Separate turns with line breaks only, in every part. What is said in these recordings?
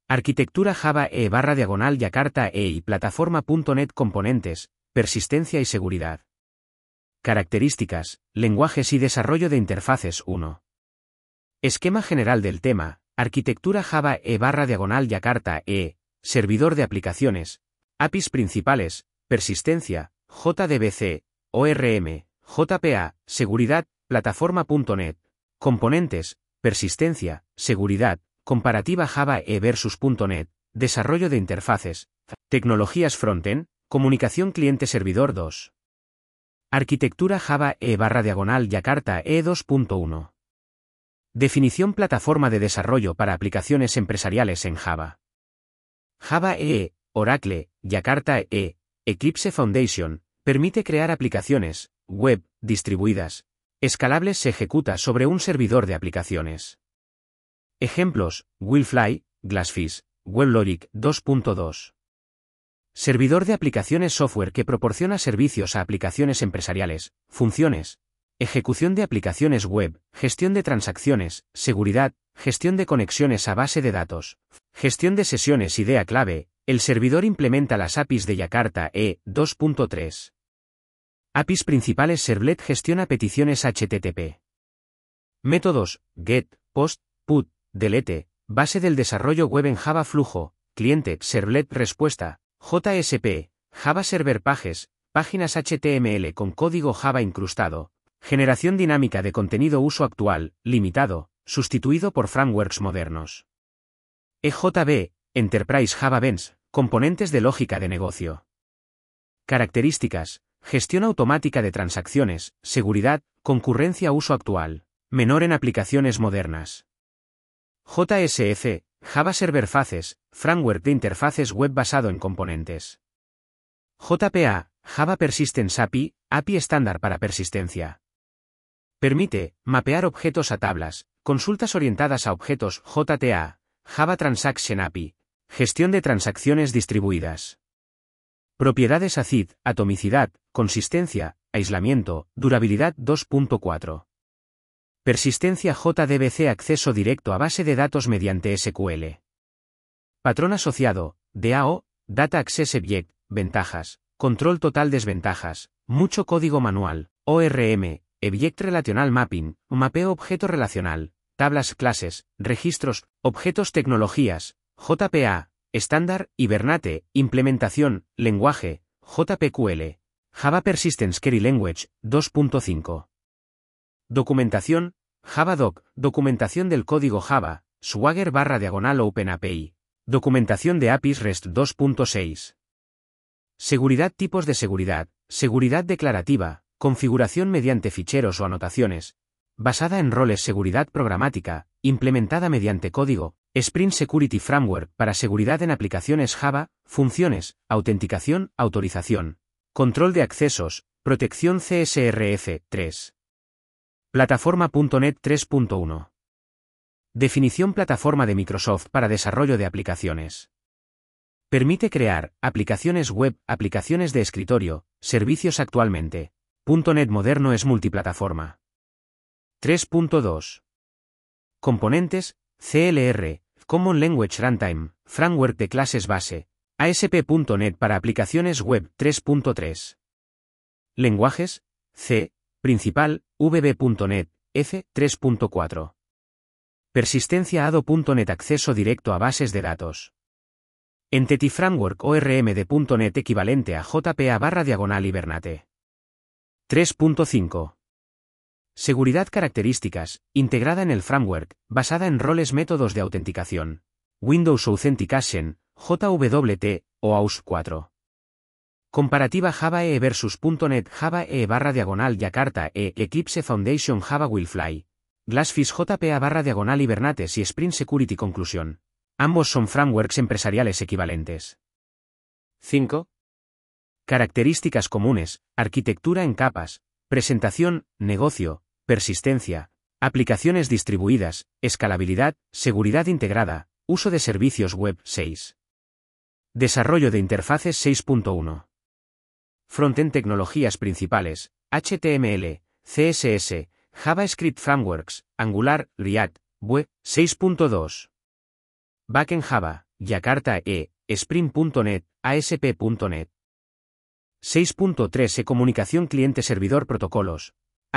Arquitectura Java E/Jakarta E y plataforma.net. Componentes, persistencia y seguridad. Características, lenguajes y desarrollo de interfaces. 1. Esquema general del tema, arquitectura Java E/Jakarta E, servidor de aplicaciones, APIs principales, persistencia, JDBC, ORM, JPA, seguridad, plataforma.net, componentes, persistencia, seguridad, comparativa Java E versus .NET, desarrollo de interfaces, tecnologías frontend, comunicación cliente-servidor. 2. Arquitectura Java E/Jakarta E 2.1. Definición plataforma de desarrollo para aplicaciones empresariales en Java. Java EE, Oracle, Jakarta EE, Eclipse Foundation, permite crear aplicaciones, web, distribuidas, escalables. Se ejecuta sobre un servidor de aplicaciones. Ejemplos, Willfly, Glassfish, WebLogic 2.2. Servidor de aplicaciones software que proporciona servicios a aplicaciones empresariales, funciones, ejecución de aplicaciones web, gestión de transacciones, seguridad, gestión de conexiones a base de datos, gestión de sesiones. Idea clave, el servidor implementa las APIs de Jakarta E 2.3. APIs principales. Servlet gestiona peticiones HTTP. Métodos, GET, POST, PUT, DELETE, base del desarrollo web en Java. Flujo, cliente, Servlet respuesta, JSP, Java Server Pages, páginas HTML con código Java incrustado, generación dinámica de contenido. Uso actual, limitado, sustituido por frameworks modernos. EJB, Enterprise Java Beans, componentes de lógica de negocio. Características, gestión automática de transacciones, seguridad, concurrencia. Uso actual, menor en aplicaciones modernas. JSF, Java Server Faces, framework de interfaces web basado en componentes. JPA, Java Persistence API, API estándar para persistencia. Permite mapear objetos a tablas, consultas orientadas a objetos. JTA, Java Transaction API, gestión de transacciones distribuidas. Propiedades ACID, atomicidad, consistencia, aislamiento, durabilidad. 2.4. Persistencia JDBC, acceso directo a base de datos mediante SQL. Patrón asociado, DAO, Data Access Object, ventajas, control total. Desventajas, mucho código manual, ORM, Object Relational Mapping, mapeo objeto relacional, tablas, clases, registros, objetos. Tecnologías, JPA, estándar, Hibernate, implementación, lenguaje, JPQL, Java Persistence Query Language, 2.5. Documentación, JavaDoc, documentación del código Java, Swagger/OpenAPI, documentación de APIs REST. 2.6. Seguridad. Tipos de seguridad, seguridad declarativa, configuración mediante ficheros o anotaciones, basada en roles. Seguridad programática, implementada mediante código, Spring Security Framework para seguridad en aplicaciones Java, funciones, autenticación, autorización, control de accesos, protección. CSRF. 3. Plataforma.net 3.1. Definición plataforma de Microsoft para desarrollo de aplicaciones. Permite crear aplicaciones web, aplicaciones de escritorio, servicios. Actualmente, .NET moderno es multiplataforma. 3.2. Componentes, CLR, Common Language Runtime, Framework de clases base, ASP.NET para aplicaciones web. 3.3. Lenguajes, C, principal, VB.NET, F. 3.4. Persistencia ADO.NET, acceso directo a bases de datos. Entity Framework ORM de .NET equivalente a JPA/Hibernate. 3.5. Seguridad. Características, integrada en el framework, basada en roles. Métodos de autenticación, Windows Authentication, JWT, o AUS4. Comparativa Java EE versus .NET. Java EE/Jakarta E, Eclipse Foundation, Java Willfly, Glassfish JPA/Hibernate y Spring Security. Conclusión. Ambos son frameworks empresariales equivalentes. 5. Características comunes, arquitectura en capas, presentación, negocio, persistencia, aplicaciones distribuidas, escalabilidad, seguridad integrada, uso de servicios web. 6. Desarrollo de interfaces. 6.1. Frontend. Tecnologías principales, HTML, CSS, JavaScript Frameworks, Angular, React, Vue. 6.2. Backend Java, Jakarta Spring.net, ASP.NET. 6.3 Comunicación cliente-servidor protocolos.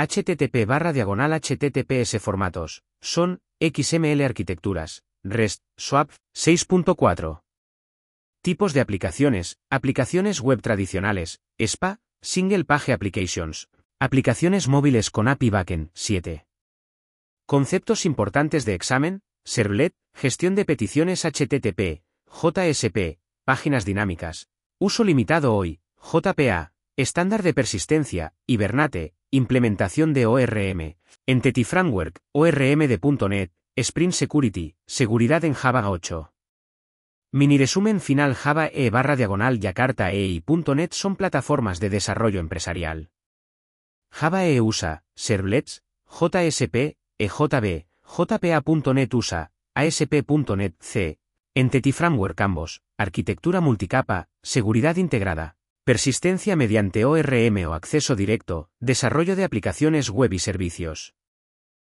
HTTP/HTTPS formatos. Son, XML arquitecturas. REST, SWAP. 6.4 Tipos de aplicaciones. Aplicaciones web tradicionales. SPA, Single Page Applications. Aplicaciones móviles con API Backend. 7. Conceptos importantes de examen. Servlet, gestión de peticiones HTTP, JSP, páginas dinámicas. Uso limitado hoy, JPA, estándar de persistencia, Hibernate, implementación de ORM, Entity Framework, ORM de .NET, Spring Security, seguridad en Java 8. Mini resumen final. Java Jakarta y .NET son plataformas de desarrollo empresarial. Java usa Servlets, JSP, EJB, JPA.NET usa ASP.NET C, Entity Framework ambos, arquitectura multicapa, seguridad integrada, persistencia mediante ORM o acceso directo, desarrollo de aplicaciones web y servicios.